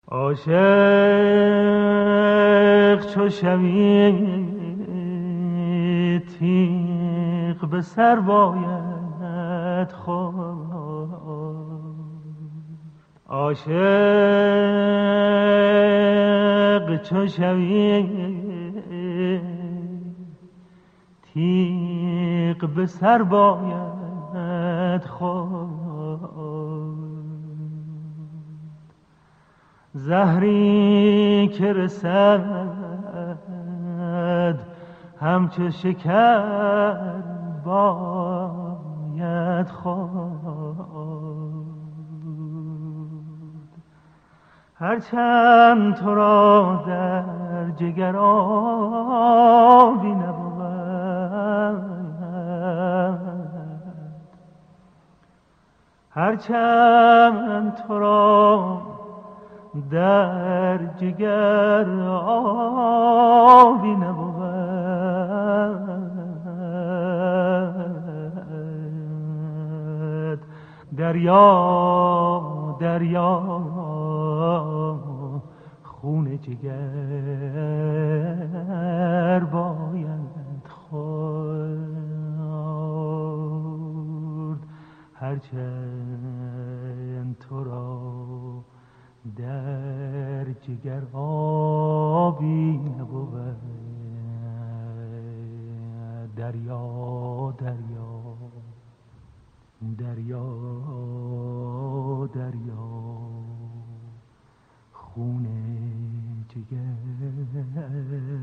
عاشق چو شوی تیغ به سر باید خورد. عاشق چو شوی تیغ به سر باید خورد. زهری که رسد همچو شکر باید خورد. هرچند تو را در جگر آبی نبود، هرچند تو را در جگر آبی نبود، دریا دریا خون جگر باید خورد. هرچند تو را در جگر آبی نبود، دریا دریا دریا دریا خون جگر